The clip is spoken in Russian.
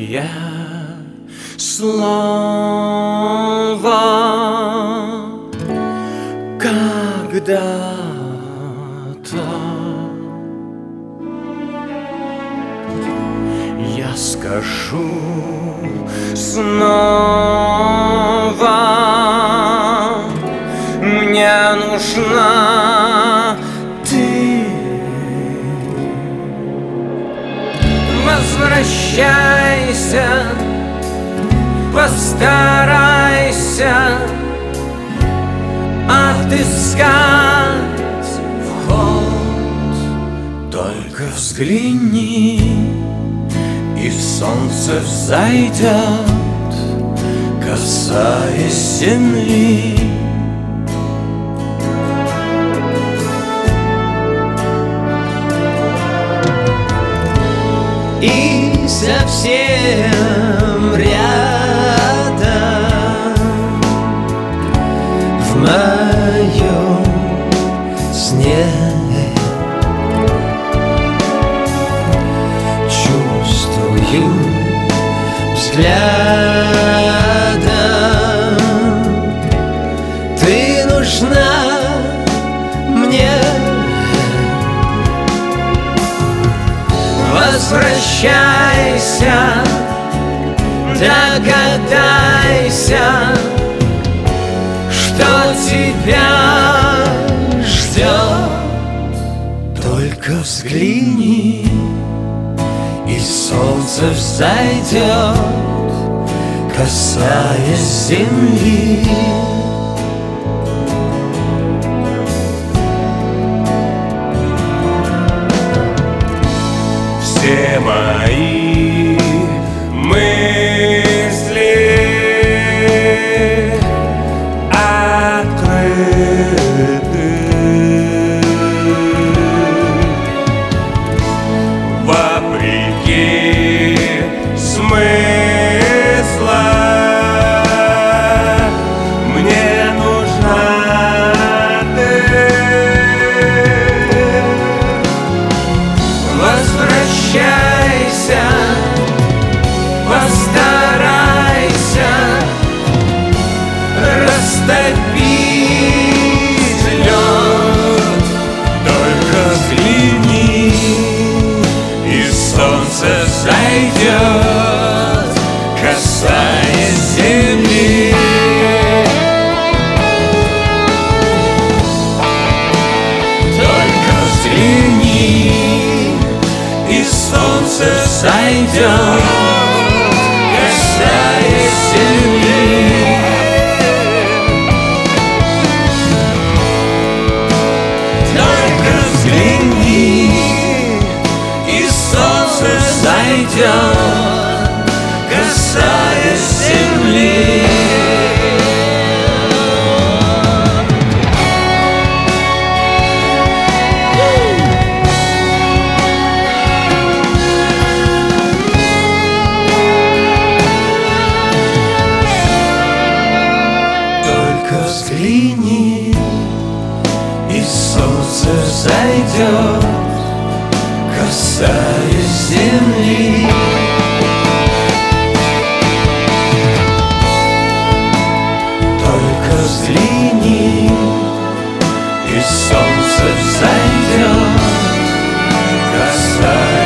Последнее слово когда-то я скажу снова. Мне нужна ты. Возвращайся, постарайся отыскать вход. Только взгляни, и солнце взойдет, касаясь земли. И совсем рядом в моем сне чувствую взглядом, ты нужна мне. Возвращайся, догадайся, что тебя ждет. Только взгляни, и солнце взойдет, касаясь земли. Все мои мысли открыты, вопреки смысла. Мне нужна ты. Возвращайся, постарайся растопить лед. Только взгляни, и солнце взойдет, касаясь земли. Только взгляни, и солнце взойдет, касаясь земли. Только взгляни, и солнце взойдет, касаясь земли. Взгляни, и солнце взойдет, касаясь земли. Только взгляни, и солнце взойдет, касаясь